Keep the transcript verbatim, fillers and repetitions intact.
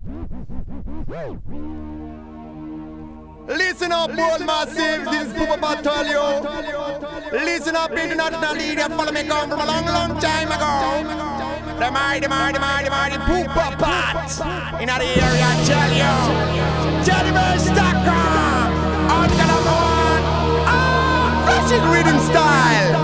Listen up, Bull Massive, this is Poopa Batalio. Listen up, international leader, follow me come from a long, long time ago. The mighty, mighty, mighty, mighty Poopa Pat in the area, I tell you. Jelly Bird Stacker, I'm gonna go on. Ah, flashing rhythm style.